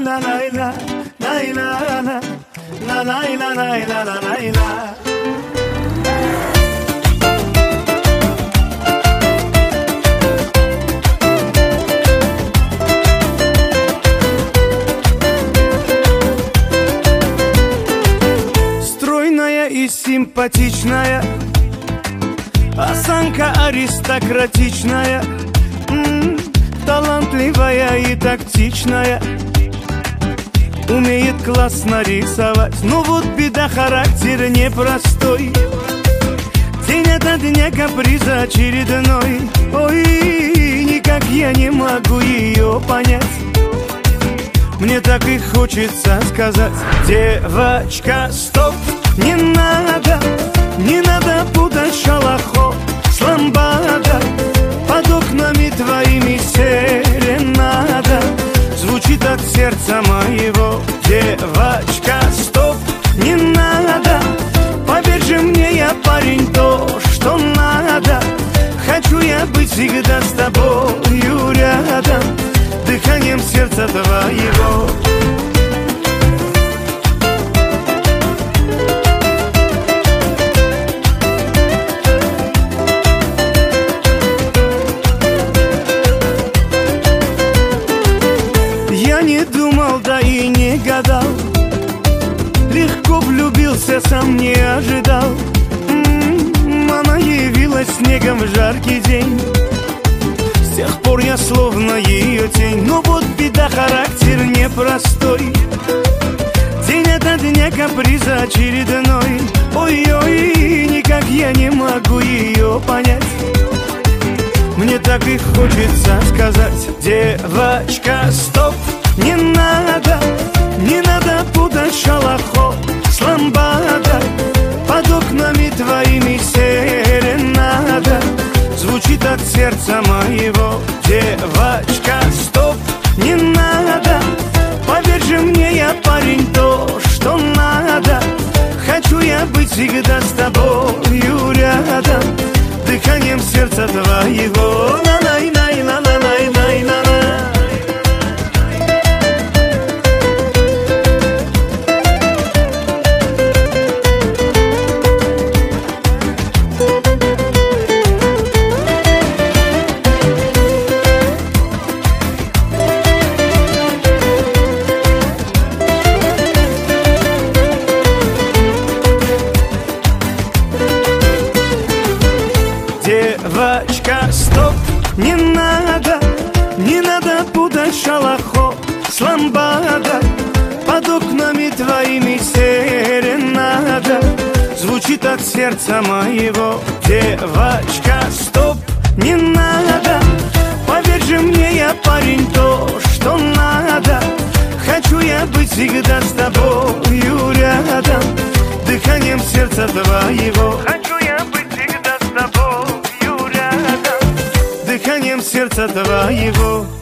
Стройная и симпатичная, осанка аристократичная, талантливая и тактичная, умеет классно рисовать. Но вот беда, характер непростой, день ото дня каприз очередной. Ой, никак я не могу ее понять. Мне так и хочется сказать: девочка, стоп, не надо путать шалахо с ламбадой. Под окнами твоими серенада звучит от сердца моего. Девочка, стоп, не надо, поверь же мне, я парень, то, что надо. Хочу я быть всегда с тобою рядом, дыханием сердца твоего. Я не думал, да и не гадал, легко влюбился, сам не ожидал. Она явилась снегом в жаркий день, с тех пор я словно ее тень. Но вот беда, характер непростой, день ото дня каприз очередной. Ой-ой, никак я не могу ее понять. Мне так и хочется сказать: девочка, стоп, не надо путать шалахо с ламбадой. Под окнами твоими серенада звучит от сердца моего. Девочка, стоп, не надо, поверь же мне, я парень, то, что надо. Хочу я быть всегда с тобою рядом, дыханием сердца твоего. Девочка, стоп, не надо путать шалахо с ламбадой. Под окнами твоими серенада звучит от сердца моего. Девочка, стоп, не надо, поверь же мне, я парень, то, что надо. Хочу я быть всегда с тобою рядом, дыханием сердца твоего. Хочу я быть всегда с тобою рядом, дыханием сердца твоего.